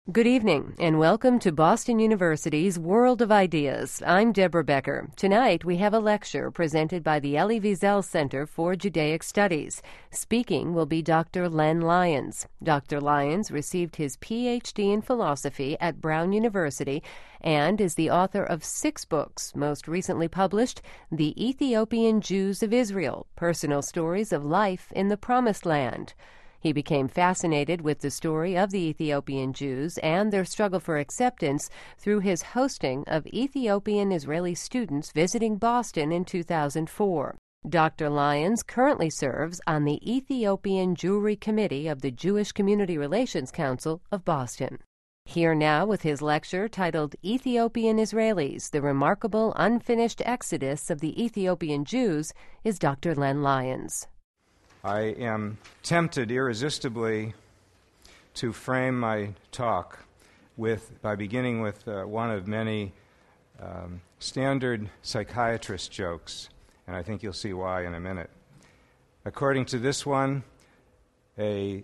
Good evening, and welcome to Boston University's World of Ideas. I'm Deborah Becker. Tonight, we have a lecture presented by the Elie Wiesel Center for Judaic Studies. Speaking will be Dr. Len Lyons. Dr. Lyons received his Ph.D. in philosophy at Brown University and is the author of 6 books, most recently published, The Ethiopian Jews of Israel, Personal Stories of Life in the Promised Land. He became fascinated with the story of the Ethiopian Jews and their struggle for acceptance through his hosting of Ethiopian Israeli students visiting Boston in 2004. Dr. Lyons currently serves on the Ethiopian Jewry Committee of the Jewish Community Relations Council of Boston. Here now with his lecture titled Ethiopian Israelis, the Remarkable Unfinished Exodus of the Ethiopian Jews is Dr. Len Lyons. I am tempted irresistibly to frame my talk by beginning with one of many standard psychiatrist jokes, and I think you'll see why in a minute. According to this one, a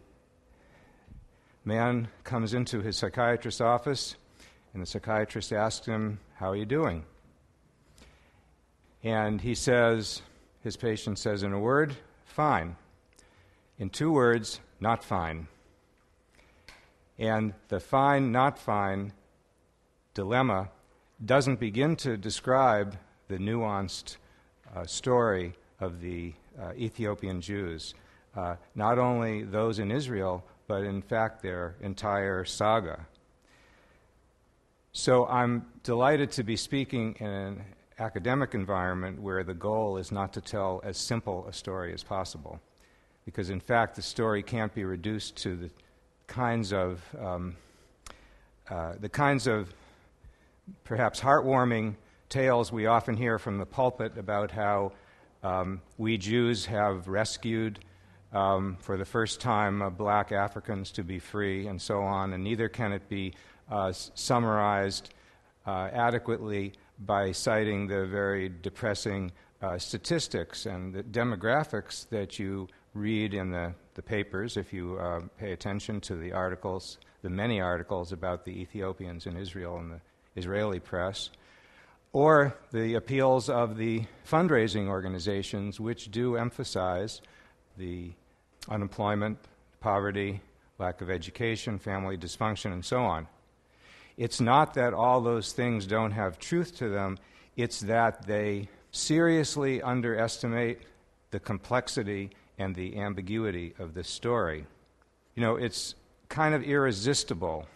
man comes into his psychiatrist's office, and the psychiatrist asks him, "How are you doing?" And his patient says in a word, "Fine." In 2 words, "not fine." And the fine, not fine dilemma doesn't begin to describe the nuanced story of the Ethiopian Jews, not only those in Israel, but in fact their entire saga. So I'm delighted to be speaking in an academic environment where the goal is not to tell as simple a story as possible, because in fact the story can't be reduced to the kinds of perhaps heartwarming tales we often hear from the pulpit about how we Jews have rescued for the first time black Africans to be free and so on, and neither can it be summarized adequately by citing the very depressing statistics and the demographics that you read in the papers if you pay attention to the articles, the many articles about the Ethiopians in Israel in the Israeli press, or the appeals of the fundraising organizations which do emphasize the unemployment, poverty, lack of education, family dysfunction, and so on. It's not that all those things don't have truth to them, it's that they seriously underestimate the complexity and the ambiguity of this story. You know, it's kind of irresistible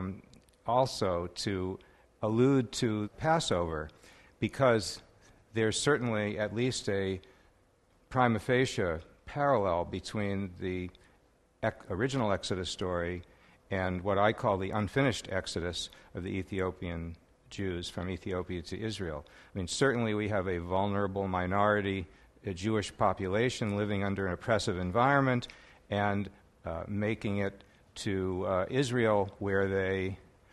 also to allude to Passover, because there's certainly at least a prima facie parallel between the original Exodus story and what I call the unfinished Exodus of the Ethiopian Jews from Ethiopia to Israel. I mean, certainly we have a vulnerable minority, a Jewish population living under an oppressive environment and making it to Israel, where they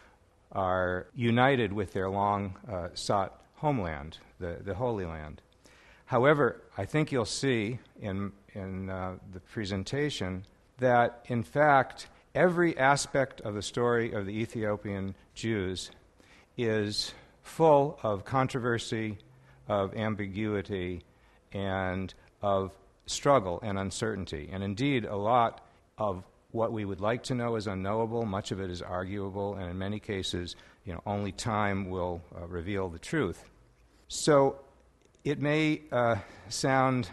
are united with their long-sought homeland, the Holy Land. However, I think you'll see in the presentation that, in fact, every aspect of the story of the Ethiopian Jews is full of controversy, of ambiguity, and of struggle and uncertainty. And indeed, a lot of what we would like to know is unknowable. Much of it is arguable, and in many cases, only time will reveal the truth. So it may sound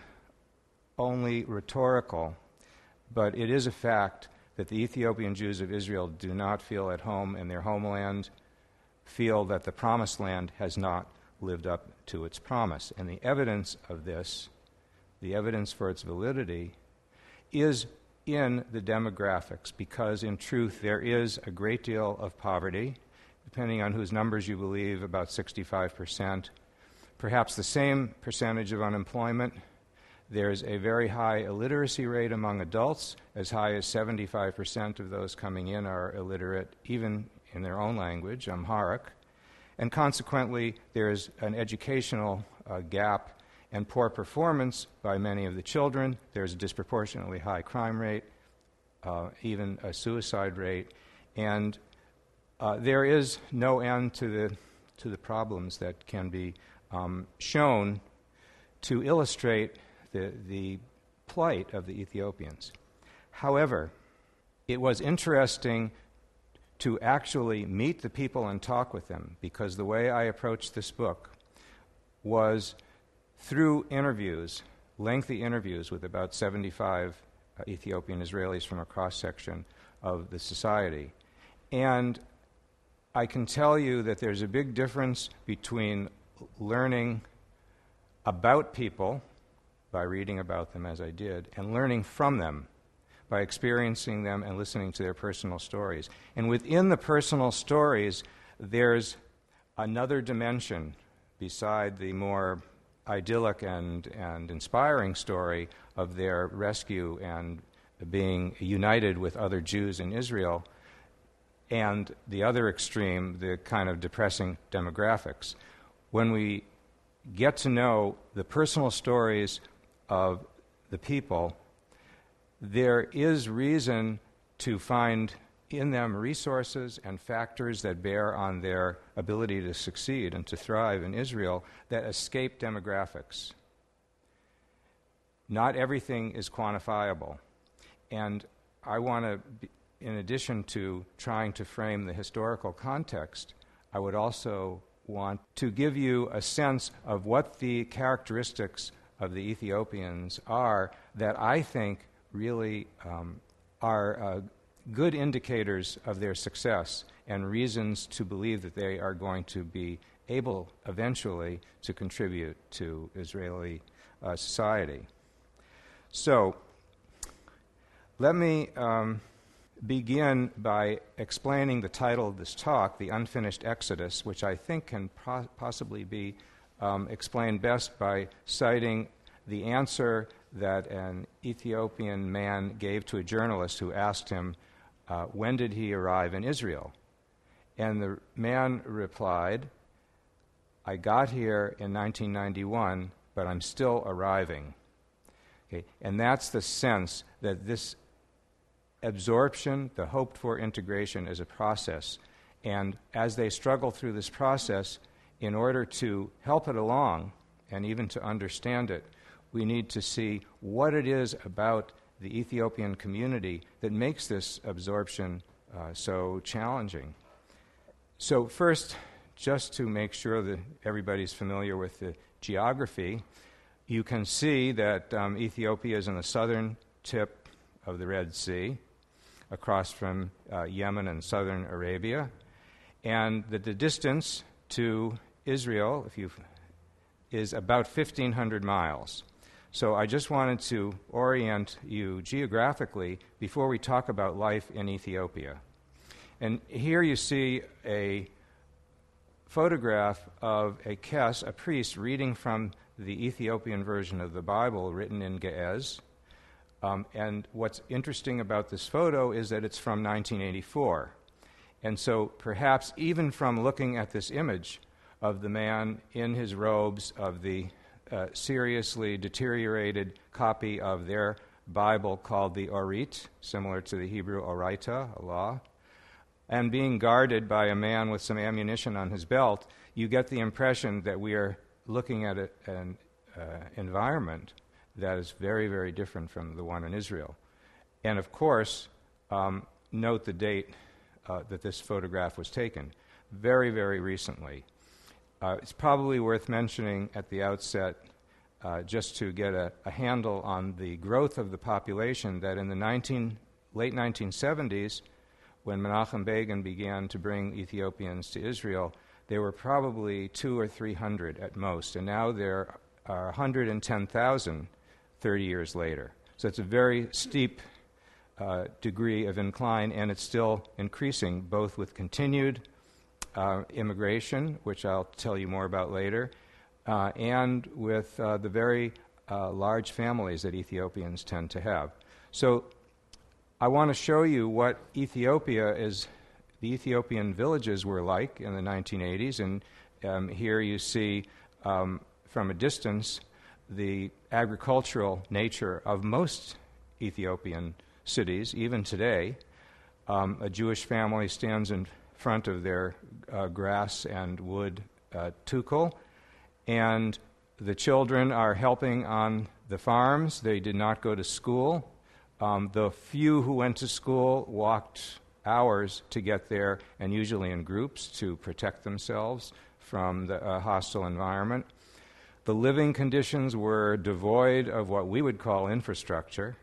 only rhetorical, but it is a fact that the Ethiopian Jews of Israel do not feel at home in their homeland, feel that the Promised Land has not lived up to its promise. And the evidence of this, the evidence for its validity, is in the demographics, because in truth there is a great deal of poverty, depending on whose numbers you believe, about 65%, perhaps the same percentage of unemployment. There's a very high illiteracy rate among adults, as high as 75% of those coming in are illiterate, even in their own language, Amharic. And consequently, there's an educational gap and poor performance by many of the children. There's a disproportionately high crime rate, even a suicide rate. And there is no end to the problems that can be shown to illustrate the plight of the Ethiopians. However, it was interesting to actually meet the people and talk with them, because the way I approached this book was through interviews, lengthy interviews with about 75 Ethiopian Israelis from a cross-section of the society. And I can tell you that there's a big difference between learning about people by reading about them as I did, and learning from them by experiencing them and listening to their personal stories. And within the personal stories, there's another dimension beside the more idyllic and inspiring story of their rescue and being united with other Jews in Israel, and the other extreme, the kind of depressing demographics. When we get to know the personal stories of the people, there is reason to find in them resources and factors that bear on their ability to succeed and to thrive in Israel that escape demographics. Not everything is quantifiable. And I want to, in addition to trying to frame the historical context, I would also want to give you a sense of what the characteristics of the Ethiopians are that I think really are good indicators of their success and reasons to believe that they are going to be able eventually to contribute to Israeli society. So let me begin by explaining the title of this talk, The Unfinished Exodus, which I think can possibly be explained best by citing the answer that an Ethiopian man gave to a journalist who asked him, when did he arrive in Israel? And the man replied, I got here in 1991, but I'm still arriving. Okay? And that's the sense that this absorption, the hoped-for integration, is a process. And as they struggle through this process, in order to help it along and even to understand it, we need to see what it is about the Ethiopian community that makes this absorption so challenging. So first, just to make sure that everybody's familiar with the geography, you can see that Ethiopia is in the southern tip of the Red Sea, across from Yemen and southern Arabia, and that the distance to Israel is about 1,500 miles. So I just wanted to orient you geographically before we talk about life in Ethiopia. And here you see a photograph of a Kes, a priest, reading from the Ethiopian version of the Bible written in Ge'ez. And what's interesting about this photo is that it's from 1984. And so perhaps even from looking at this image of the man in his robes of the seriously deteriorated copy of their Bible called the Orit, similar to the Hebrew Oraita, a law, and being guarded by a man with some ammunition on his belt, you get the impression that we are looking at an environment that is very, very different from the one in Israel. And of course, note the date that this photograph was taken, very, very recently. It's probably worth mentioning at the outset, just to get a handle on the growth of the population, that in the late 1970s, when Menachem Begin began to bring Ethiopians to Israel, there were probably 200 or 300 at most, and now there are 110,000 30 years later. So it's a very steep degree of incline, and it's still increasing, both with continued immigration, which I'll tell you more about later, and with the very large families that Ethiopians tend to have. So I want to show you what the Ethiopian villages were like in the 1980s, and here you see from a distance the agricultural nature of most Ethiopian cities, even today. A Jewish family stands in front of their grass and wood tukul. And the children are helping on the farms. They did not go to school. The few who went to school walked hours to get there, and usually in groups to protect themselves from the hostile environment. The living conditions were devoid of what we would call infrastructure.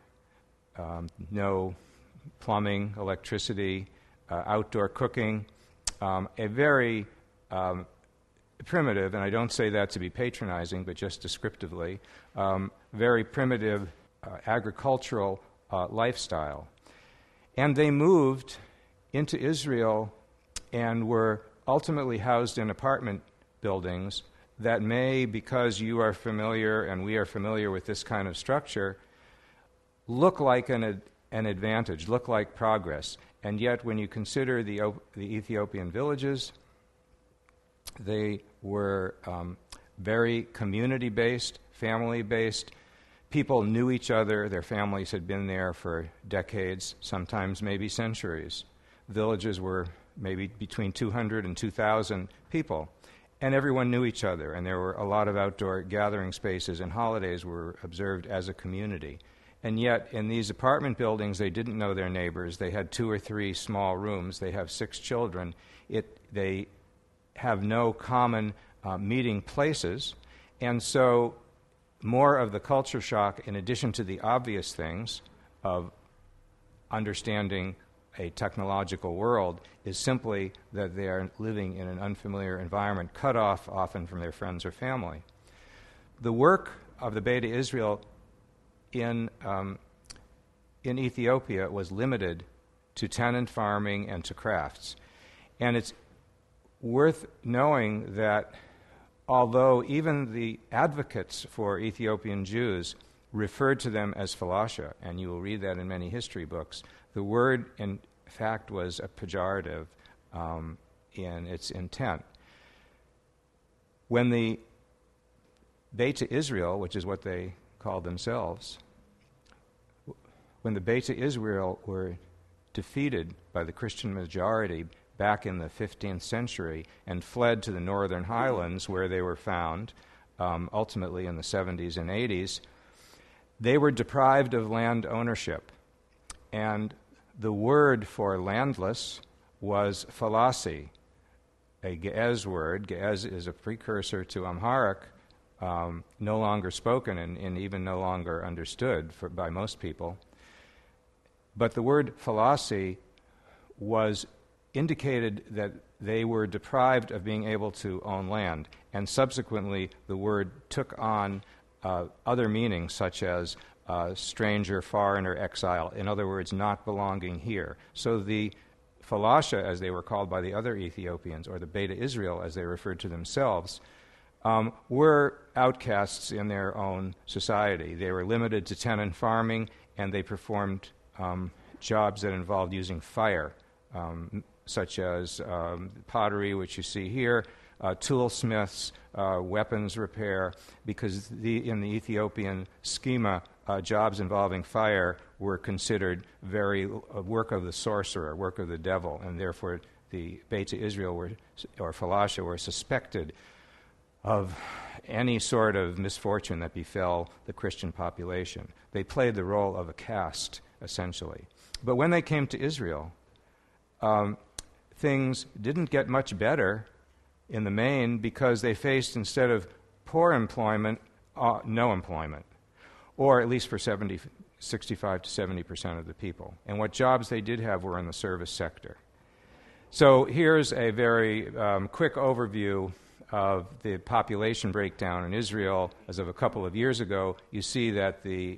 No plumbing, electricity, outdoor cooking, a very primitive, and I don't say that to be patronizing, but just descriptively, very primitive agricultural lifestyle. And they moved into Israel and were ultimately housed in apartment buildings that may, because you are familiar and we are familiar with this kind of structure, look like an advantage, look like progress. And yet when you consider the Ethiopian villages, they were very community-based, family-based. People knew each other. Their families had been there for decades, sometimes maybe centuries. Villages were maybe between 200 and 2,000 people. And everyone knew each other, and there were a lot of outdoor gathering spaces, and holidays were observed as a community. And yet, in these apartment buildings, they didn't know their neighbors. They had 2 or 3 small rooms. They have 6 children. They have no common meeting places. And so more of the culture shock, in addition to the obvious things of understanding a technological world, is simply that they are living in an unfamiliar environment, cut off often from their friends or family. The work of the Beta Israel in Ethiopia was limited to tenant farming and to crafts. And it's worth knowing that although even the advocates for Ethiopian Jews referred to them as Falasha, and you will read that in many history books, the word, in fact, was a pejorative in its intent. When the Beta Israel, which is what they called themselves, when the Beta Israel were defeated by the Christian majority back in the 15th century and fled to the northern highlands where they were found, ultimately in the 70s and 80s, they were deprived of land ownership. And the word for landless was falasi, a Ge'ez word. Ge'ez is a precursor to Amharic, no longer spoken and even no longer understood by most people. But the word falasi indicated that they were deprived of being able to own land, and subsequently the word took on other meanings such as stranger, foreigner, exile, in other words, not belonging here. So the Falasha, as they were called by the other Ethiopians, or the Beta Israel, as they referred to themselves, were outcasts in their own society. They were limited to tenant farming, and they performed jobs that involved using fire, such as pottery, which you see here, toolsmiths, weapons repair, because in the Ethiopian schema, jobs involving fire were considered work of the sorcerer, work of the devil, and therefore the Beta Israel or Falasha were suspected of any sort of misfortune that befell the Christian population. They played the role of a caste, essentially. But when they came to Israel, things didn't get much better in the main because they faced, instead of poor employment, no employment, or at least for 65 to 70% of the people. And what jobs they did have were in the service sector. So here's a very quick overview of the population breakdown in Israel. As of a couple of years ago, you see that the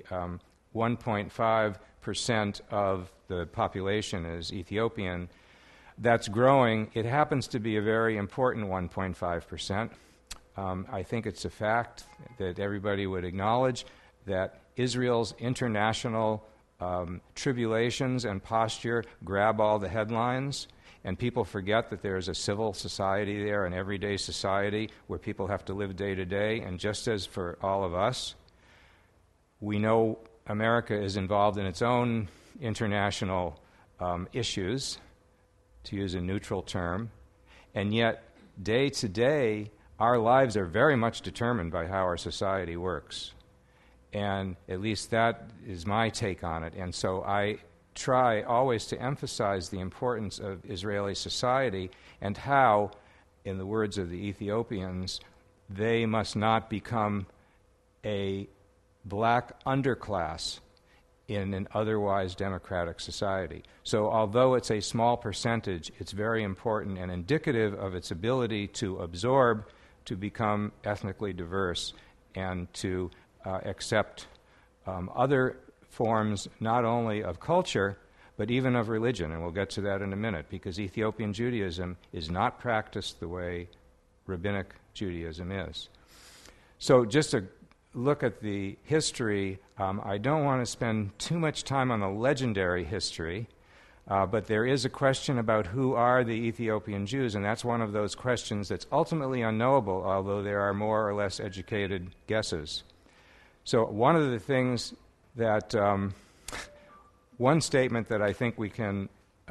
1.5% of the population is Ethiopian. That's growing. It happens to be a very important 1.5%. I think it's a fact that everybody would acknowledge that Israel's international tribulations and posture grab all the headlines, and people forget that there is a civil society there, an everyday society where people have to live day to day. And just as for all of us, we know America is involved in its own international issues, to use a neutral term, and yet day to day our lives are very much determined by how our society works. And at least that is my take on it. And so I try always to emphasize the importance of Israeli society and how, in the words of the Ethiopians, they must not become a black underclass in an otherwise democratic society. So although it's a small percentage, it's very important and indicative of its ability to absorb, to become ethnically diverse, and to accept other forms not only of culture, but even of religion. And we'll get to that in a minute, because Ethiopian Judaism is not practiced the way Rabbinic Judaism is. So just to look at the history, I don't want to spend too much time on the legendary history, but there is a question about who are the Ethiopian Jews, and that's one of those questions that's ultimately unknowable, although there are more or less educated guesses. So one of the things that, one statement that I think we can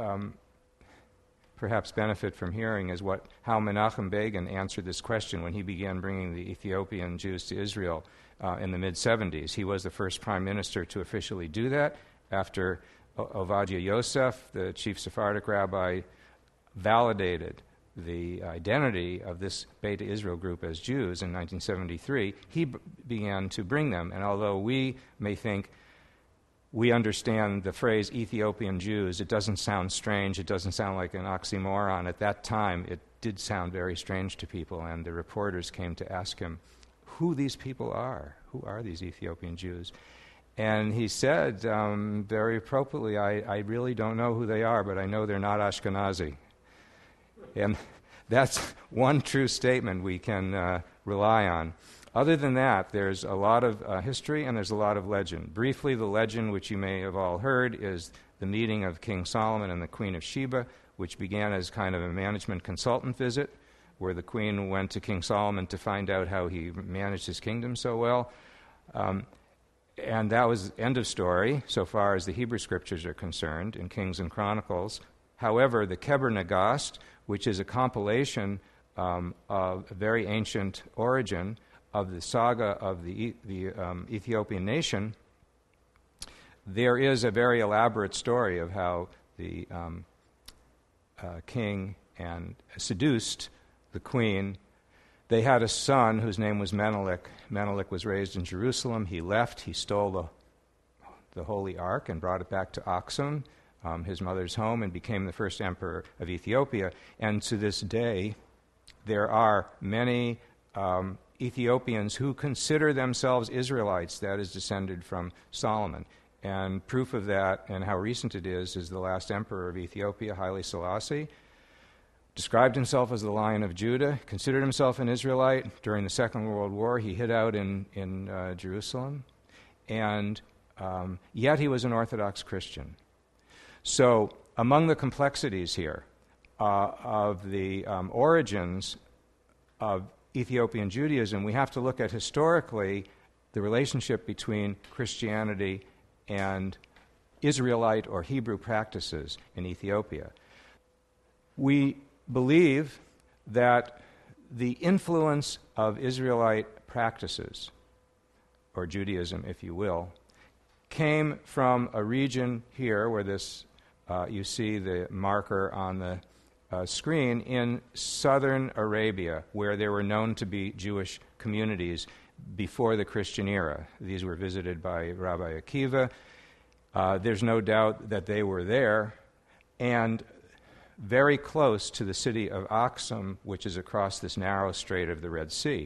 perhaps benefit from hearing is how Menachem Begin answered this question when he began bringing the Ethiopian Jews to Israel in the mid-'70s. He was the first prime minister to officially do that after Ovadia Yosef, the chief Sephardic rabbi, validated the identity of this Beta Israel group as Jews in 1973. He began to bring them, and although we may think we understand the phrase Ethiopian Jews, it doesn't sound strange, it doesn't sound like an oxymoron. At that time, it did sound very strange to people, and the reporters came to ask him who these people are. Who are these Ethiopian Jews? And he said, very appropriately, I really don't know who they are, but I know they're not Ashkenazi. And that's one true statement we can rely on. Other than that, there's a lot of history and there's a lot of legend. Briefly, the legend, which you may have all heard, is the meeting of King Solomon and the Queen of Sheba, which began as kind of a management consultant visit, where the Queen went to King Solomon to find out how he managed his kingdom so well. And that was end of story, so far as the Hebrew Scriptures are concerned, in Kings and Chronicles. However, the Keber Nagast, which is a compilation of a very ancient origin of the saga of the Ethiopian nation, there is a very elaborate story of how the king seduced the queen. They had a son whose name was Menelik. Menelik was raised in Jerusalem. He left. He stole the Holy Ark and brought it back to Aksum, his mother's home, and became the first emperor of Ethiopia. And to this day, there are many Ethiopians who consider themselves Israelites, that is descended from Solomon. And proof of that, and how recent it is the last emperor of Ethiopia, Haile Selassie, described himself as the Lion of Judah, considered himself an Israelite. During the Second World War, he hid out in Jerusalem, and yet he was an Orthodox Christian. So among the complexities here of the origins of Ethiopian Judaism, we have to look at historically the relationship between Christianity and Israelite or Hebrew practices in Ethiopia. We believe that the influence of Israelite practices, or Judaism, if you will, came from a region here where this, you see the marker on the screen, in southern Arabia, where there were known to be Jewish communities before the Christian era. These were visited by Rabbi Akiva. There's no doubt that they were there, and very close to the city of Aksum, which is across this narrow strait of the Red Sea.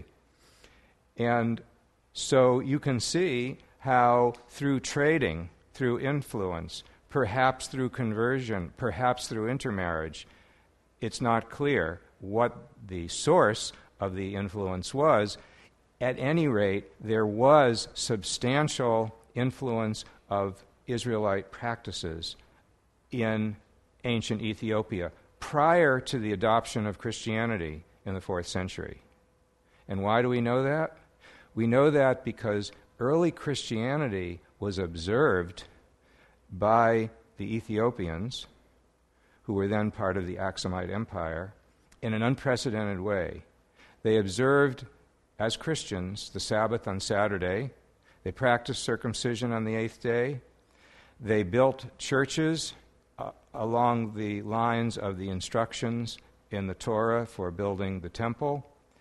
And so you can see how through trading, through influence, perhaps through conversion, perhaps through intermarriage, it's not clear what the source of the influence was. At any rate, there was substantial influence of Israelite practices in ancient Ethiopia prior to the adoption of Christianity in the 4th century. And why do we know that? We know that because early Christianity was observed by the Ethiopians, who were then part of the Aksumite Empire, in an unprecedented way. They observed, as Christians, the Sabbath on Saturday. They practiced circumcision on the 8th day. They built churches along the lines of the instructions in the Torah for building the temple.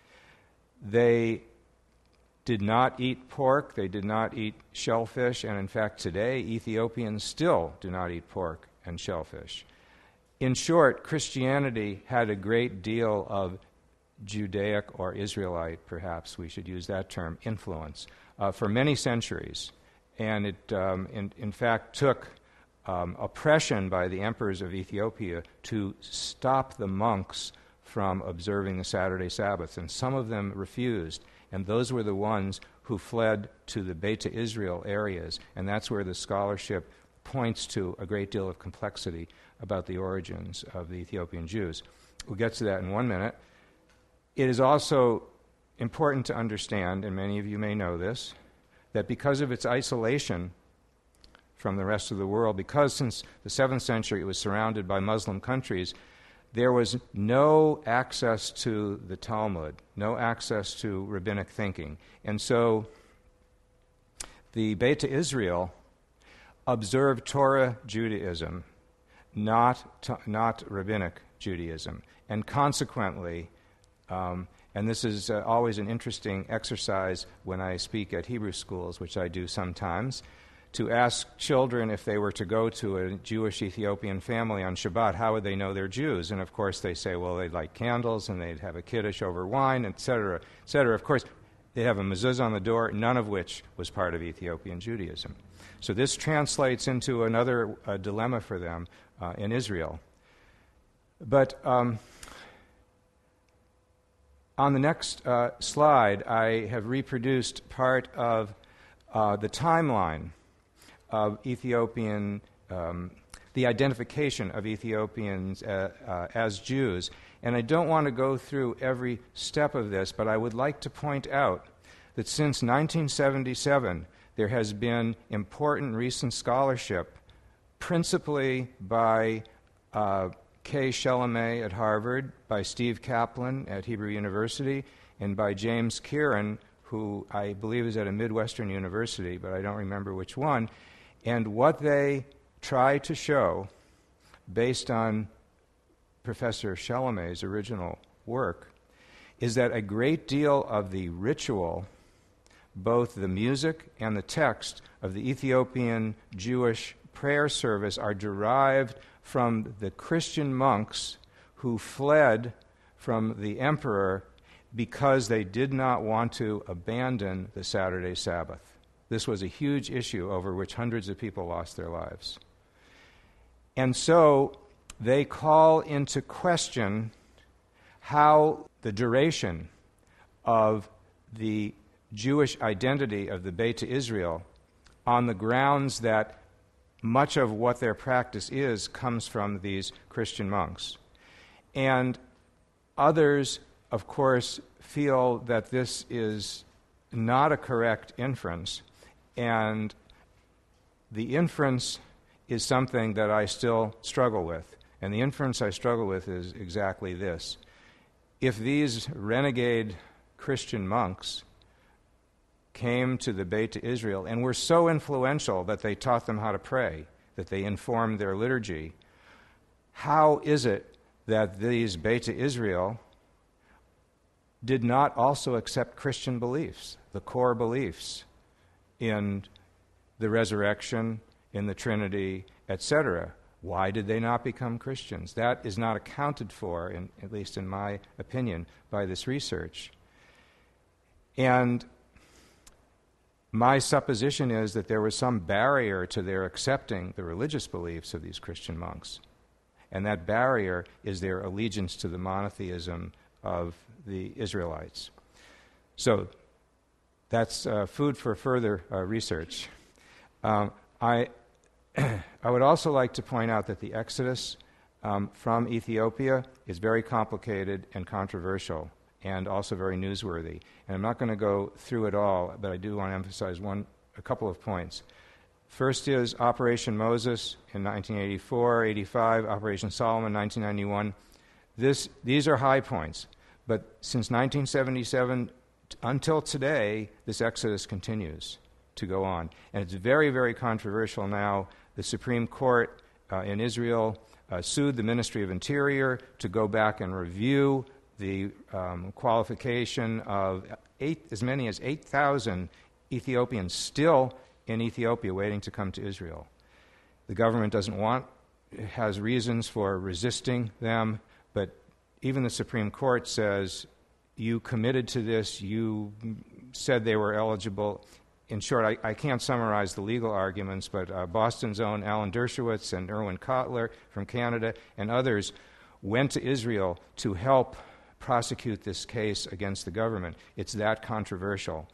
They did not eat pork. They did not eat shellfish. And in fact, today, Ethiopians still do not eat pork and shellfish. In short, Christianity had a great deal of Judaic or Israelite, perhaps we should use that term, influence for many centuries. And it, in fact, took oppression by the emperors of Ethiopia to stop the monks from observing the Saturday Sabbath. And some of them refused. And those were the ones who fled to the Beta Israel areas. And that's where the scholarship points to a great deal of complexity about the origins of the Ethiopian Jews. We'll get to that in 1 minute. It is also important to understand, and many of you may know this, that because of its isolation from the rest of the world, because since the 7th century it was surrounded by Muslim countries, there was no access to the Talmud, no access to rabbinic thinking. And so the Beta Israel observed Torah Judaism, not rabbinic Judaism. And consequently, and this is always an interesting exercise when I speak at Hebrew schools, which I do sometimes, to ask children if they were to go to a Jewish Ethiopian family on Shabbat, how would they know they're Jews? And of course they say, well, they'd light candles and they'd have a kiddush over wine, etc., etc. Of course, they'd have a mezuzah on the door, none of which was part of Ethiopian Judaism. So this translates into another dilemma for them in Israel. But on the next slide, I have reproduced part of the timeline of Ethiopian, the identification of Ethiopians as Jews. And I don't want to go through every step of this, but I would like to point out that since 1977, there has been important recent scholarship, principally by Kay Chalamet at Harvard, by Steve Kaplan at Hebrew University, and by James Kieran, who I believe is at a Midwestern university, but I don't remember which one. And what they try to show, based on Professor Chalamet's original work, is that a great deal of the ritual, both the music and the text of the Ethiopian Jewish prayer service, are derived from the Christian monks who fled from the emperor because they did not want to abandon the Saturday Sabbath. This was a huge issue over which hundreds of people lost their lives. And so they call into question how the duration of the Jewish identity of the Beta Israel, on the grounds that much of what their practice is comes from these Christian monks. And others, of course, feel that this is not a correct inference, and the inference is something that I still struggle with. And the inference I struggle with is exactly this. If these renegade Christian monks came to the Beta Israel and were so influential that they taught them how to pray, that they informed their liturgy, how is it that these Beta Israel did not also accept Christian beliefs, the core beliefs in the resurrection, in the Trinity, etc.? Why did they not become Christians? That is not accounted for, at least in my opinion, by this research. And my supposition is that there was some barrier to their accepting the religious beliefs of these Christian monks. And that barrier is their allegiance to the monotheism of the Israelites. So that's food for further research. I would also like to point out that the Exodus from Ethiopia is very complicated and controversial, and also very newsworthy. And I'm not going to go through it all, but I do want to emphasize a couple of points. First is Operation Moses in 1984, 85, Operation Solomon 1991. These are high points. But since 1977 until today, this exodus continues to go on. And it's very, very controversial now. The Supreme Court in Israel sued the Ministry of Interior to go back and review the qualification of as many as 8,000 Ethiopians still in Ethiopia waiting to come to Israel. The government has reasons for resisting them, but even the Supreme Court says, you committed to this, you said they were eligible. In short, I can't summarize the legal arguments, but Boston's own Alan Dershowitz and Irwin Kotler from Canada and others went to Israel to help prosecute this case against the government. It's that controversial.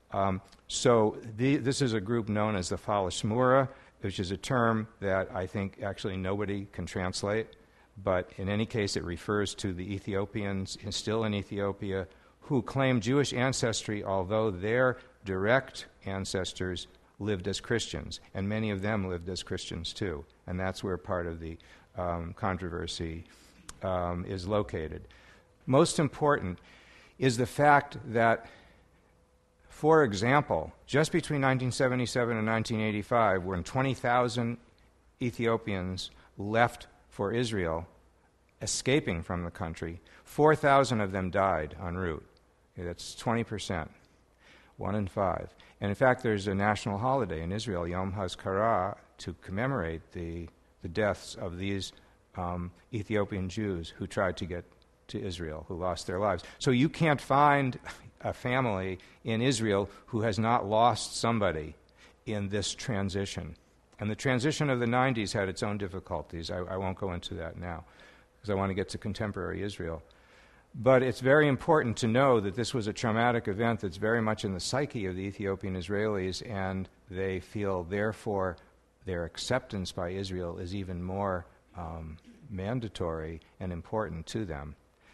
This is a group known as the Falashmura, which is a term that I think actually nobody can translate, but in any case it refers to the Ethiopians still in Ethiopia who claim Jewish ancestry, although their direct ancestors lived as Christians, and many of them lived as Christians too, and that's where part of the controversy is located. Most important is the fact that, for example, just between 1977 and 1985, when 20,000 Ethiopians left for Israel, escaping from the country, 4,000 of them died en route. Okay, that's 20%, 1 in 5. And in fact, there's a national holiday in Israel, Yom HaZkalah, to commemorate the deaths of these Ethiopian Jews who tried to get to Israel, who lost their lives. So you can't find a family in Israel who has not lost somebody in this transition. And the transition of the 90s had its own difficulties. I won't go into that now, because I want to get to contemporary Israel. But it's very important to know that this was a traumatic event that's very much in the psyche of the Ethiopian Israelis, and they feel, therefore, their acceptance by Israel is even more mandatory and important to them.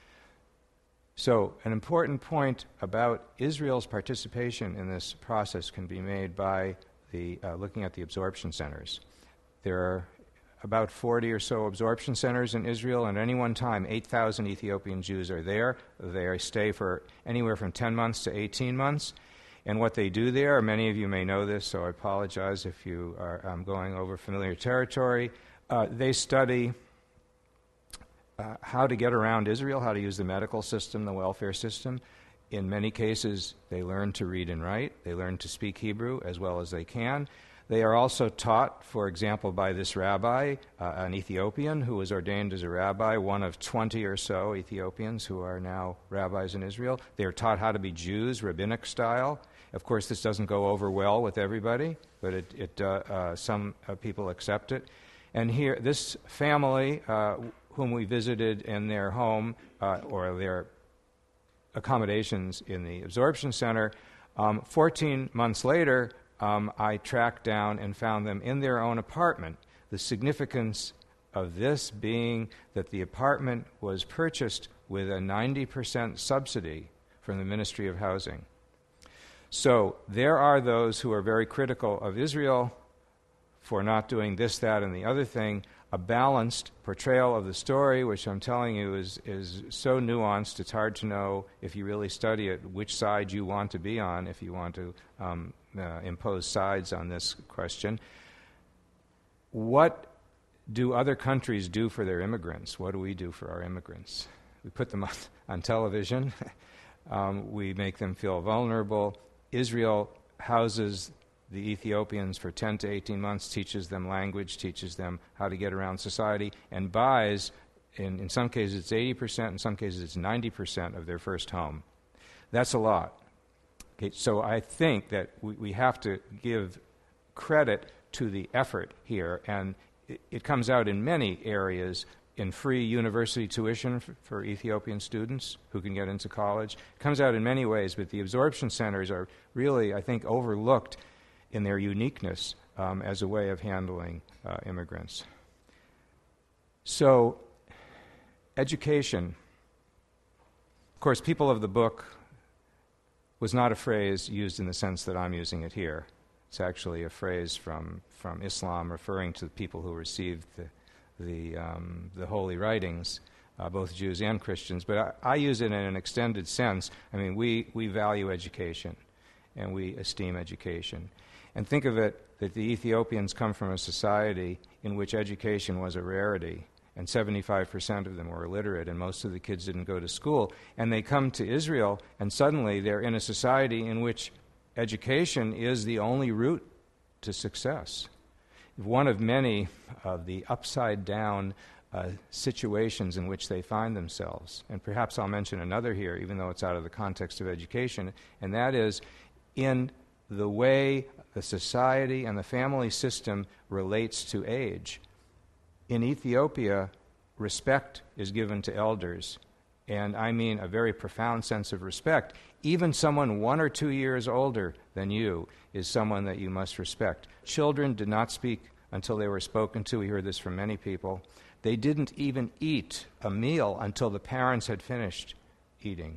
So an important point about Israel's participation in this process can be made by looking at the absorption centers. There are about 40 or so absorption centers in Israel, and at any one time, 8,000 Ethiopian Jews are there. They stay for anywhere from 10 months to 18 months. And what they do there, many of you may know this, so I apologize if you are going over familiar territory. They study how to get around Israel, how to use the medical system, the welfare system. In many cases, they learn to read and write. They learn to speak Hebrew as well as they can. They are also taught, for example, by this rabbi, an Ethiopian who was ordained as a rabbi, one of 20 or so Ethiopians who are now rabbis in Israel. They are taught how to be Jews, rabbinic style. Of course, this doesn't go over well with everybody, but some people accept it. And here, this family, whom we visited in their home or their accommodations in the absorption center, 14 months later, I tracked down and found them in their own apartment. The significance of this being that the apartment was purchased with a 90% subsidy from the Ministry of Housing. So there are those who are very critical of Israel for not doing this, that, and the other thing. A balanced portrayal of the story, which I'm telling you is so nuanced, it's hard to know if you really study it which side you want to be on, if you want to impose sides on this question. What do other countries do for their immigrants? What do we do for our immigrants? We put them on television. We make them feel vulnerable. Israel houses the Ethiopians for 10 to 18 months, teaches them language, teaches them how to get around society, and buys, in some cases it's 80%, in some cases it's 90% of their first home. That's a lot. Okay, so I think that we have to give credit to the effort here, and it comes out in many areas in free university tuition for Ethiopian students who can get into college. It comes out in many ways, but the absorption centers are really, I think, overlooked in their uniqueness as a way of handling immigrants. So, education. Of course, people of the book was not a phrase used in the sense that I'm using it here. It's actually a phrase from Islam referring to the people who received the holy writings, both Jews and Christians. But I use it in an extended sense. I mean, we value education, and we esteem education. And think of it that the Ethiopians come from a society in which education was a rarity, and 75% of them were illiterate, and most of the kids didn't go to school. And they come to Israel, and suddenly they're in a society in which education is the only route to success. One of many of the upside-down situations in which they find themselves. And perhaps I'll mention another here, even though it's out of the context of education, and that is in the way the society and the family system relates to age. In Ethiopia, respect is given to elders, and I mean a very profound sense of respect. Even someone 1 or 2 years older than you is someone that you must respect. Children did not speak until they were spoken to. We heard this from many people. They didn't even eat a meal until the parents had finished eating.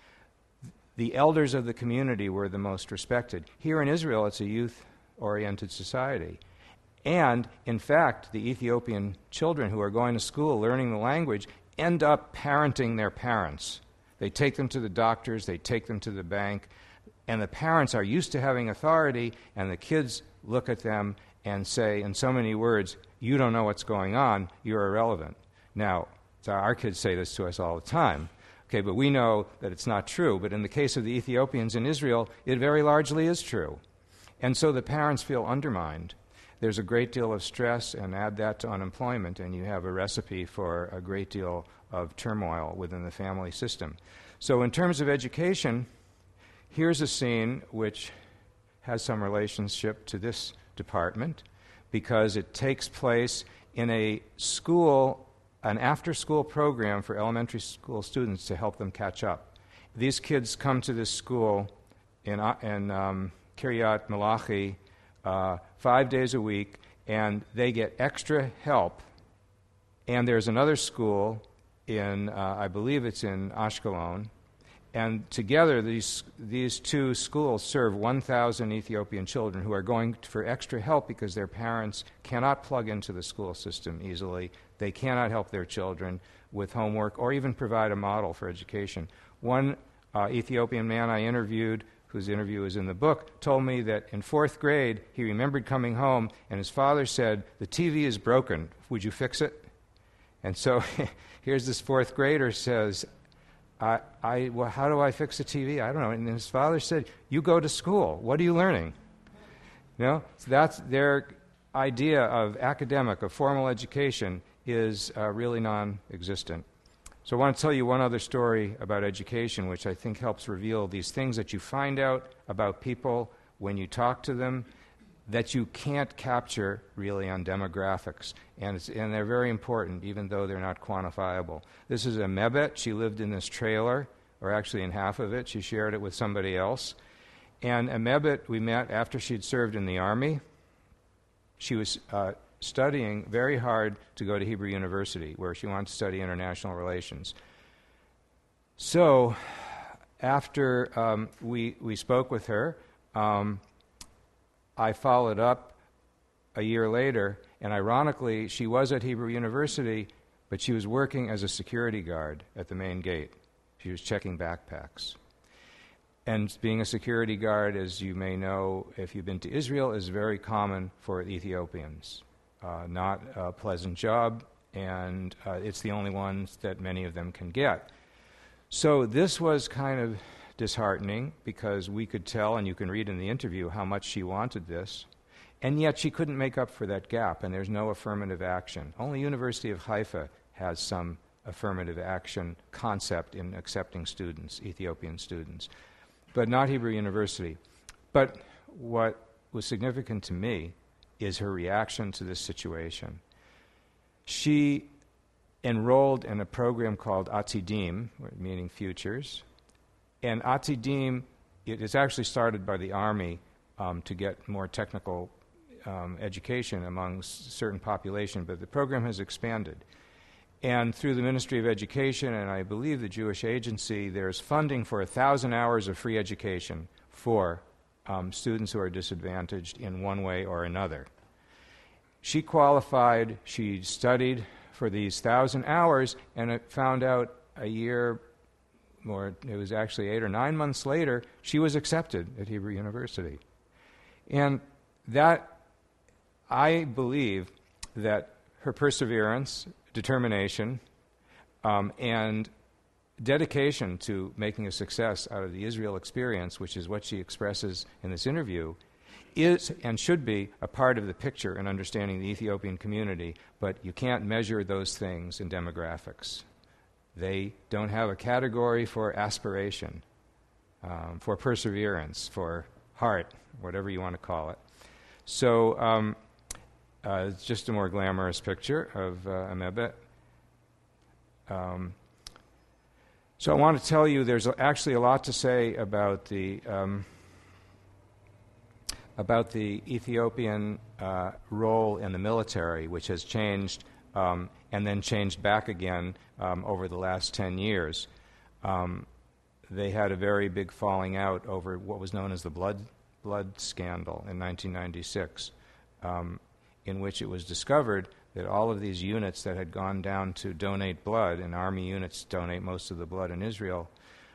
The elders of the community were the most respected. Here in Israel, it's a youth-oriented society. And, in fact, the Ethiopian children who are going to school, learning the language, end up parenting their parents. They take them to the doctors, they take them to the bank, and the parents are used to having authority, and the kids look at them and say, in so many words, "You don't know what's going on, you're irrelevant." Now, our kids say this to us all the time, okay, but we know that it's not true. But in the case of the Ethiopians in Israel, it very largely is true. And so the parents feel undermined. There's a great deal of stress, and add that to unemployment, and you have a recipe for a great deal of turmoil within the family system. So in terms of education, here's a scene which has some relationship to this department, because it takes place in a school, an after-school program for elementary school students to help them catch up. These kids come to this school in Kiryat Malachi 5 days a week, and they get extra help. And there's another school in, I believe it's in Ashkelon, and together these two schools serve 1,000 Ethiopian children who are going for extra help because their parents cannot plug into the school system easily. They cannot help their children with homework or even provide a model for education. One Ethiopian man I interviewed, whose interview is in the book, told me that in 4th grade he remembered coming home and his father said, "The TV is broken, would you fix it?" And so here's this 4th grader says, well, how do I fix a TV? I don't know. And his father said, "You go to school. What are you learning?" You know, so that's their idea of academic, of formal education is really non-existent. So I want to tell you one other story about education, which I think helps reveal these things that you find out about people when you talk to them that you can't capture really on demographics. And they're very important, even though they're not quantifiable. This is a Mebet. She lived in this trailer, or actually in half of it. She shared it with somebody else. And a Mebet we met after she'd served in the army. She was studying very hard to go to Hebrew University, where she wanted to study international relations. So after we spoke with her, I followed up a year later, and ironically, she was at Hebrew University, but she was working as a security guard at the main gate. She was checking backpacks. And being a security guard, as you may know if you've been to Israel, is very common for Ethiopians. Not a pleasant job, and it's the only ones that many of them can get. So this was kind of disheartening, because we could tell, and you can read in the interview, how much she wanted this, and yet she couldn't make up for that gap, and there's no affirmative action. Only University of Haifa has some affirmative action concept in accepting students, Ethiopian students, but not Hebrew University. But what was significant to me is her reaction to this situation. She enrolled in a program called Atidim, meaning futures, and Atidim, it is actually started by the Army to get more technical education among certain population, but the program has expanded. And through the Ministry of Education, and I believe the Jewish Agency, there's funding for 1,000 hours of free education for students who are disadvantaged in one way or another. She qualified, she studied for these 1,000 hours, and it found out a year, or it was actually 8 or 9 months later, she was accepted at Hebrew University. And that, I believe that her perseverance, determination, and dedication to making a success out of the Israel experience, which is what she expresses in this interview, is and should be a part of the picture in understanding the Ethiopian community, but you can't measure those things in demographics. They don't have a category for aspiration, for perseverance, for heart, whatever you want to call it. So it's just a more glamorous picture of Amebe. So I want to tell you there's actually a lot to say about the Ethiopian role in the military, which has changed and then changed back again over the last 10 years. They had a very big falling out over what was known as the blood scandal in 1996, in which it was discovered that all of these units that had gone down to donate blood, and Army units donate most of the blood in Israel,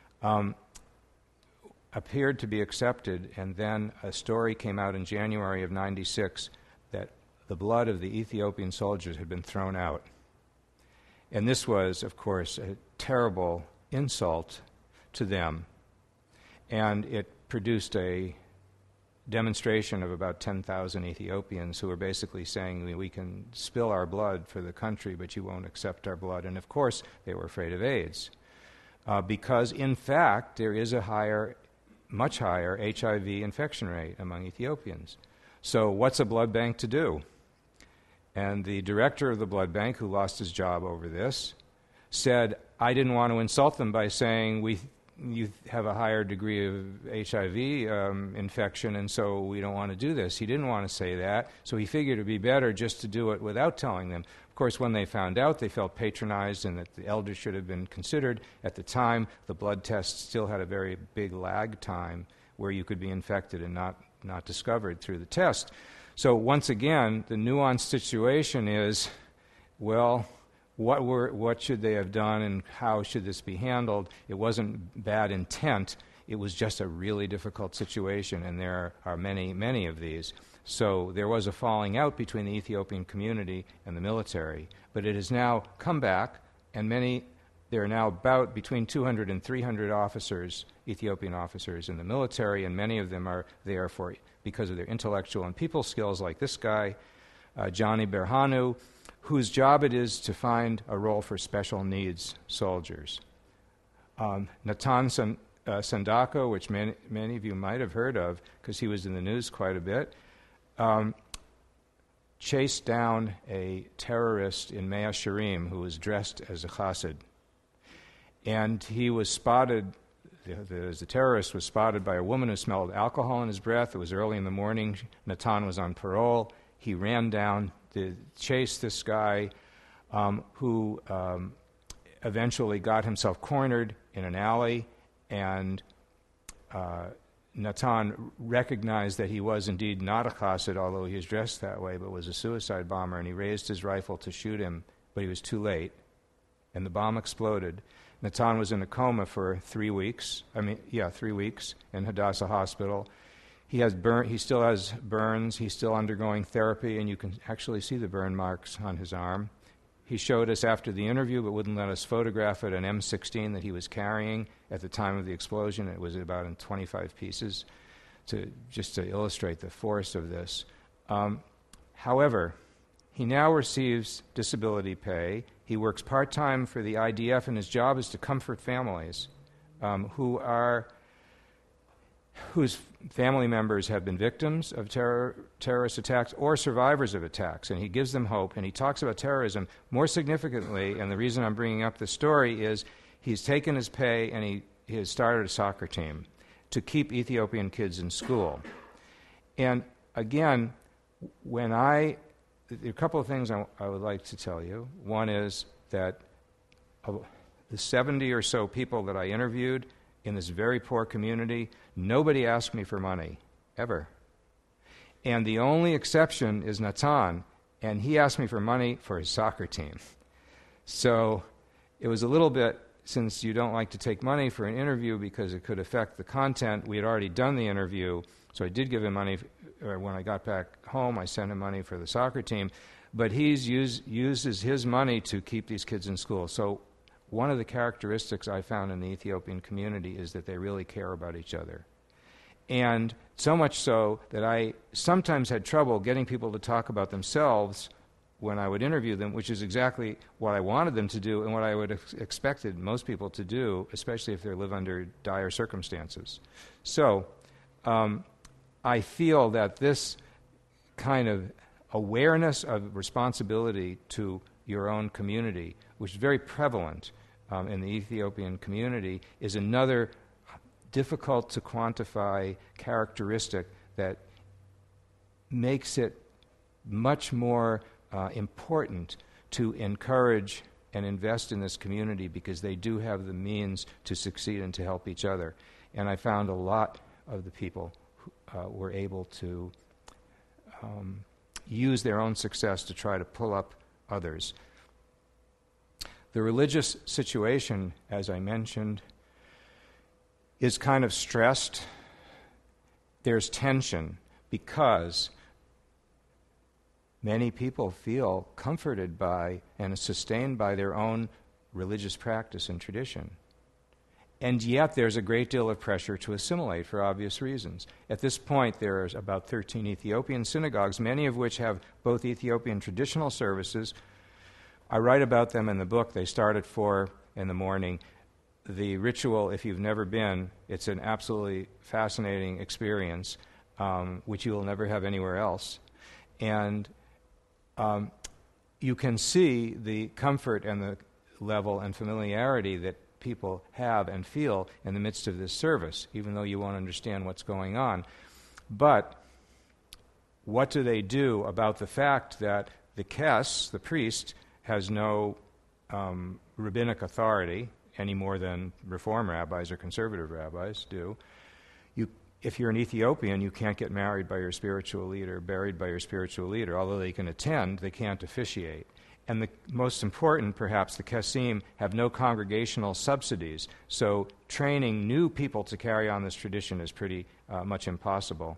appeared to be accepted, and then a story came out in January of 96 that the blood of the Ethiopian soldiers had been thrown out. And this was, of course, a terrible insult to them, and it produced a demonstration of about 10,000 Ethiopians who were basically saying, we can spill our blood for the country, but you won't accept our blood. And of course, they were afraid of AIDS, because in fact, there is a much higher HIV infection rate among Ethiopians. So what's a blood bank to do? And the director of the blood bank, who lost his job over this, said, I didn't want to insult them by saying, you have a higher degree of HIV infection, and so we don't want to do this. He didn't want to say that, so he figured it would be better just to do it without telling them. Of course, when they found out, they felt patronized and that the elders should have been considered. At the time, the blood test still had a very big lag time where you could be infected and not discovered through the test. So once again, the nuanced situation is, well, what should they have done and how should this be handled? It wasn't bad intent. It was just a really difficult situation, and there are many, many of these. So there was a falling out between the Ethiopian community and the military, but it has now come back, and there are now about between 200 and 300 officers, Ethiopian officers in the military, and many of them are there because of their intellectual and people skills, like this guy, Johnny Berhanu, whose job it is to find a role for special needs soldiers. Natan Sandako, which many of you might have heard of because he was in the news quite a bit, chased down a terrorist in Mea Shearim who was dressed as a chassid. And he was spotted, the terrorist was spotted by a woman who smelled alcohol in his breath. It was early in the morning. Natan was on parole. He ran down to chase this guy who eventually got himself cornered in an alley, and Natan recognized that he was indeed not a chassid, although he was dressed that way, but was a suicide bomber, and he raised his rifle to shoot him, but he was too late, and the bomb exploded. Natan was in a coma for 3 weeks, 3 weeks in Hadassah Hospital. He still has burns. He's still undergoing therapy, and you can actually see the burn marks on his arm. He showed us after the interview, but wouldn't let us photograph it, an M16 that he was carrying at the time of the explosion. It was about in 25 pieces, just to illustrate the force of this. However, he now receives disability pay. He works part-time for the IDF, and his job is to comfort families whose family members have been victims of terrorist attacks or survivors of attacks, and he gives them hope, and he talks about terrorism. More significantly, and the reason I'm bringing up this story is he's taken his pay and he has started a soccer team to keep Ethiopian kids in school. And again, there are a couple of things I would like to tell you. One is that of the 70 or so people that I interviewed in this very poor community, nobody asked me for money. ever. And the only exception is Natan, and he asked me for money for his soccer team. So it was a little bit, since you don't like to take money for an interview because it could affect the content, we had already done the interview, so I did give him money. When I got back home, I sent him money for the soccer team. But he uses his money to keep these kids in school. So one of the characteristics I found in the Ethiopian community is that they really care about each other. And so much so that I sometimes had trouble getting people to talk about themselves when I would interview them, which is exactly what I wanted them to do and what I would have expected most people to do, especially if they live under dire circumstances. So I feel that this kind of awareness of responsibility to your own community, which is very prevalent in the Ethiopian community, is another difficult to quantify characteristic that makes it much more important to encourage and invest in this community, because they do have the means to succeed and to help each other. And I found a lot of the people who were able to use their own success to try to pull up others. The religious situation, as I mentioned, is kind of stressed. There's tension because many people feel comforted by and sustained by their own religious practice and tradition. And yet there's a great deal of pressure to assimilate for obvious reasons. At this point, there are about 13 Ethiopian synagogues, many of which have both Ethiopian traditional services. I write about them in the book. They start at 4 in the morning. The ritual, if you've never been, it's an absolutely fascinating experience, which you will never have anywhere else. And you can see the comfort and the level and familiarity that people have and feel in the midst of this service, even though you won't understand what's going on. But what do they do about the fact that the kes, the priest, has no rabbinic authority any more than Reform rabbis or conservative rabbis do? If you're an Ethiopian, you can't get married by your spiritual leader, buried by your spiritual leader. Although they can attend, they can't officiate. And the most important, perhaps, the Kesim have no congregational subsidies, so training new people to carry on this tradition is pretty much impossible.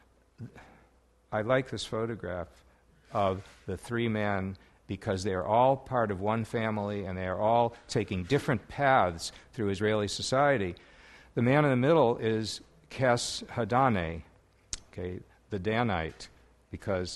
I like this photograph of the 3 men because they are all part of one family and they are all taking different paths through Israeli society. The man in the middle is Kes Hadane, okay, the Danite, because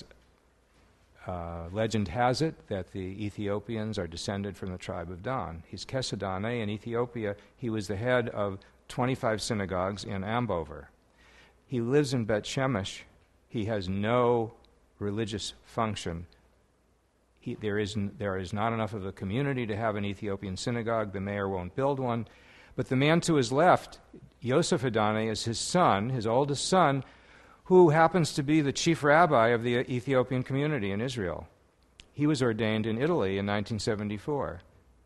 legend has it that the Ethiopians are descended from the tribe of Dan. He's Kes Hadane. In Ethiopia, he was the head of 25 synagogues in Ambover. He lives in Bet Shemesh. He has no religious function. There is not enough of a community to have an Ethiopian synagogue. The mayor won't build one. But the man to his left, Yosef Hadane, is his son, his oldest son, who happens to be the chief rabbi of the Ethiopian community in Israel. He was ordained in Italy in 1974.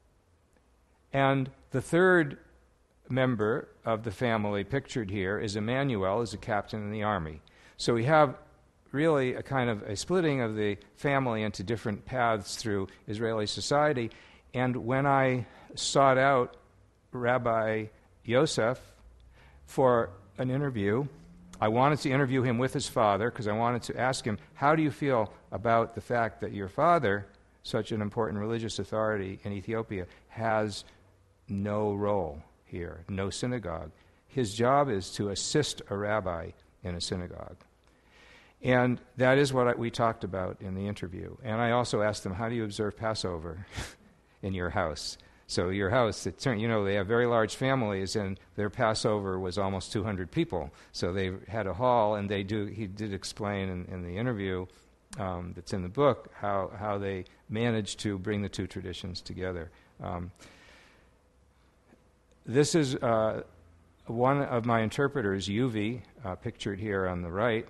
And the third member of the family pictured here is Emmanuel, who's a captain in the army. So we have really a kind of a splitting of the family into different paths through Israeli society. And when I sought out Rabbi Yosef for an interview, I wanted to interview him with his father because I wanted to ask him, how do you feel about the fact that your father, such an important religious authority in Ethiopia, has no role here, no synagogue? His job is to assist a rabbi in a synagogue. And that is what we talked about in the interview. And I also asked them, how do you observe Passover in your house? So your house, they have very large families, and their Passover was almost 200 people. So they had a hall, and he did explain in the interview that's in the book how they managed to bring the two traditions together. This is one of my interpreters, Yuvi, pictured here on the right,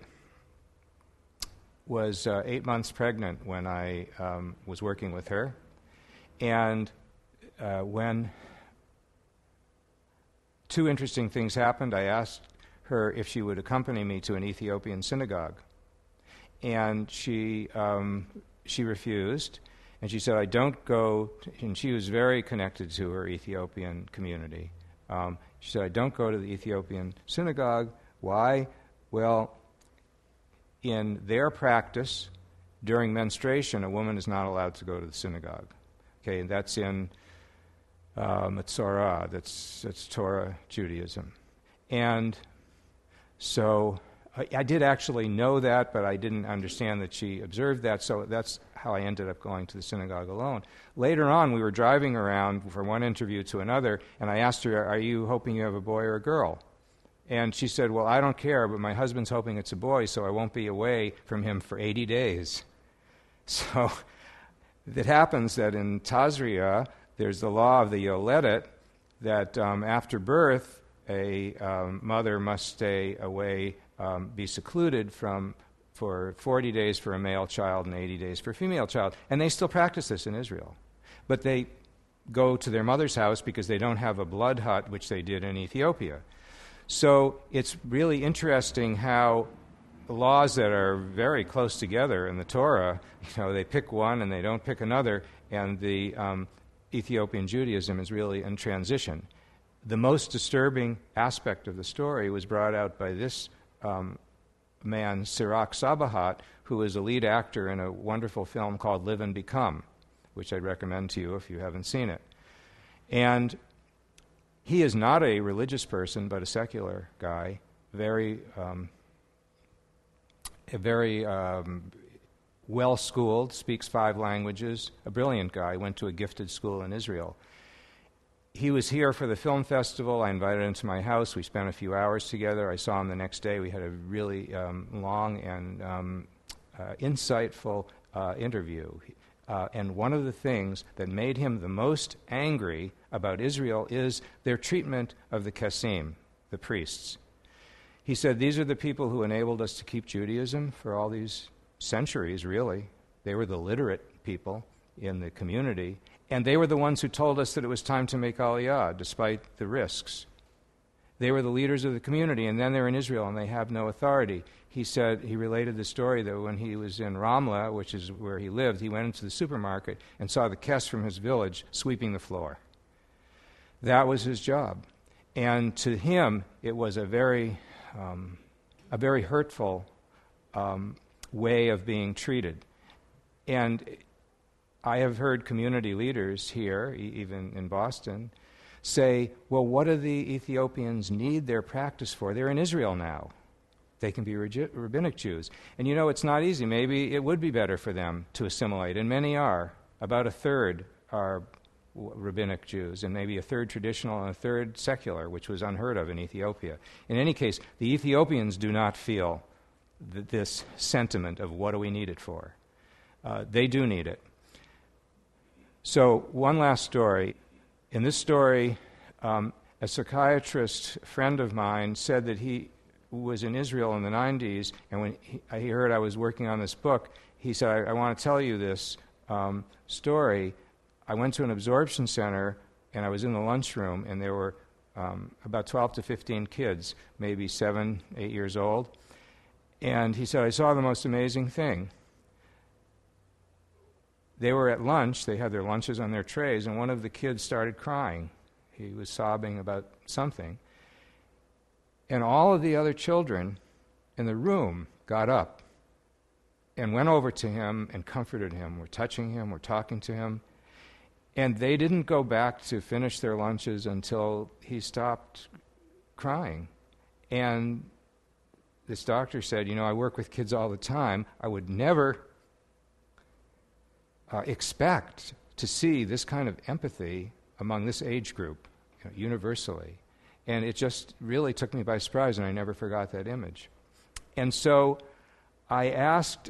was 8 months pregnant when I was working with her. And when 2 interesting things happened, I asked her if she would accompany me to an Ethiopian synagogue. And she refused, and she said, I don't go, and she was very connected to her Ethiopian community. She said, I don't go to the Ethiopian synagogue. Why? Well, in their practice, during menstruation, a woman is not allowed to go to the synagogue. Okay, and that's in Torah, that's Torah Judaism. And so I did actually know that, but I didn't understand that she observed that, so that's how I ended up going to the synagogue alone. Later on, we were driving around from one interview to another, and I asked her, are you hoping you have a boy or a girl? And she said, well, I don't care, but my husband's hoping it's a boy, so I won't be away from him for 80 days. So it happens that in Tazria, there's the law of the Yoledet that after birth, a mother must stay away, be secluded for 40 days for a male child and 80 days for a female child. And they still practice this in Israel. But they go to their mother's house because they don't have a blood hut, which they did in Ethiopia. So it's really interesting how laws that are very close together in the Torah, they pick one and they don't pick another, and the Ethiopian Judaism is really in transition. The most disturbing aspect of the story was brought out by this man, Sirach Sabahat, who is a lead actor in a wonderful film called Live and Become, which I'd recommend to you if you haven't seen it. And he is not a religious person, but a secular guy, very well-schooled, speaks 5 languages, a brilliant guy, went to a gifted school in Israel. He was here for the film festival. I invited him to my house. We spent a few hours together. I saw him the next day. We had a really long and insightful interview. And one of the things that made him the most angry about Israel is their treatment of the Kassim, the priests. He said, these are the people who enabled us to keep Judaism for all these centuries, really. They were the literate people in the community, and they were the ones who told us that it was time to make Aliyah, despite the risks. They were the leaders of the community, and then they're in Israel, and they have no authority. He said, he related the story that when he was in Ramla, which is where he lived, he went into the supermarket and saw the Kes from his village sweeping the floor. That was his job. And to him, it was a very hurtful way of being treated. And I have heard community leaders here, even in Boston, say, well, what do the Ethiopians need their practice for? They're in Israel now. They can be rabbinic Jews. And it's not easy. Maybe it would be better for them to assimilate, and many are. About a third are rabbinic Jews, and maybe a third traditional and a third secular, which was unheard of in Ethiopia. In any case, the Ethiopians do not feel this sentiment of what do we need it for. They do need it. So one last story. In this story, a psychiatrist friend of mine said that he was in Israel in the 90s, and when he heard I was working on this book, he said, I want to tell you this story. I went to an absorption center, and I was in the lunchroom, and there were about 12 to 15 kids, maybe 7, 8 years old. And he said, I saw the most amazing thing. They were at lunch, they had their lunches on their trays, and one of the kids started crying. He was sobbing about something. And all of the other children in the room got up and went over to him and comforted him, were touching him, were talking to him. And they didn't go back to finish their lunches until he stopped crying. And this doctor said, I work with kids all the time. I would never expect to see this kind of empathy among this age group, universally. And it just really took me by surprise, and I never forgot that image. And so I asked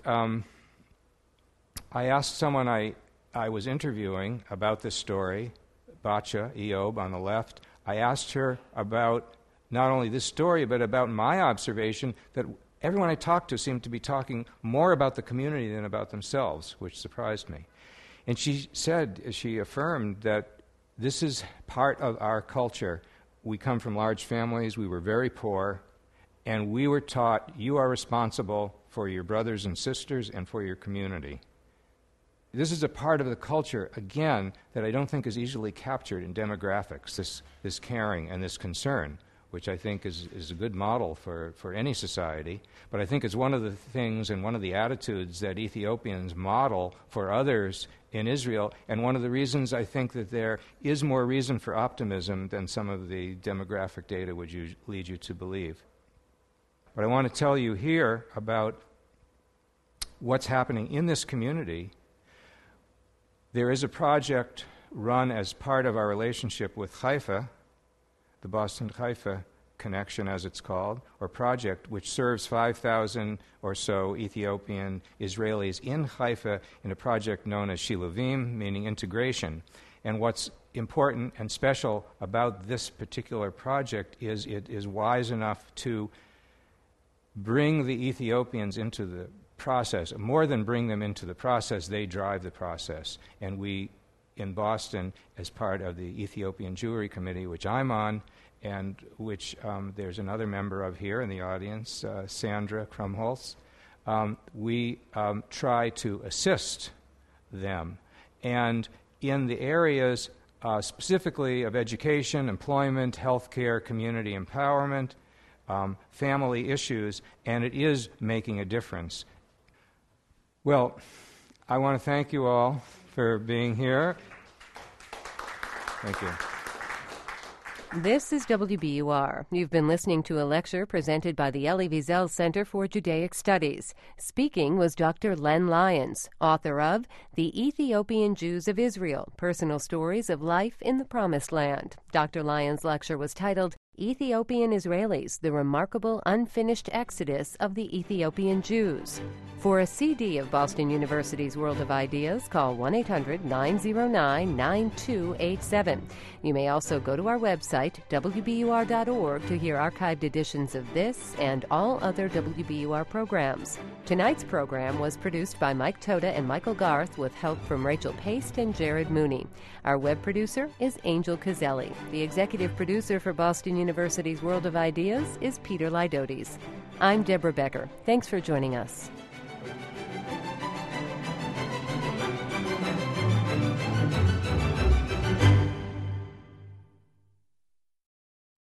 someone I was interviewing about this story, Batya Eob on the left. I asked her about not only this story, but about my observation that everyone I talked to seemed to be talking more about the community than about themselves, which surprised me. And she said, she affirmed that this is part of our culture. We come from large families. We were very poor. And we were taught, you are responsible for your brothers and sisters and for your community. This is a part of the culture, again, that I don't think is easily captured in demographics, this caring and this concern, which I think is a good model for any society. But I think it's one of the things and one of the attitudes that Ethiopians model for others in Israel, and one of the reasons I think that there is more reason for optimism than some of the demographic data would lead you to believe. But I want to tell you here about what's happening in this community. There is a project run as part of our relationship with Haifa, the Boston-Haifa Connection, as it's called, or project, which serves 5,000 or so Ethiopian Israelis in Haifa in a project known as Shiluvim, meaning integration. And what's important and special about this particular project is it is wise enough to bring the Ethiopians into the process. More than bring them into the process, they drive the process. And we, in Boston, as part of the Ethiopian Jewry Committee, which I'm on, and which there's another member of here in the audience, Sandra Krumholz, we try to assist them. And in the areas specifically of education, employment, healthcare, community empowerment, family issues, and it is making a difference. Well, I want to thank you all for being here. Thank you. This is WBUR. You've been listening to a lecture presented by the Elie Wiesel Center for Judaic Studies. Speaking was Dr. Len Lyons, author of The Ethiopian Jews of Israel, Personal Stories of Life in the Promised Land. Dr. Lyons' lecture was titled Ethiopian Israelis, the Remarkable Unfinished Exodus of the Ethiopian Jews. For a CD of Boston University's World of Ideas, call 1-800-909-9287. You may also go to our website, WBUR.org, to hear archived editions of this and all other WBUR programs. Tonight's program was produced by Mike Toda and Michael Garth with help from Rachel Paste and Jared Mooney. Our web producer is Angel Cazelli. The executive producer for Boston University's World of Ideas is Peter Lydotes. I'm Deborah Becker. Thanks for joining us.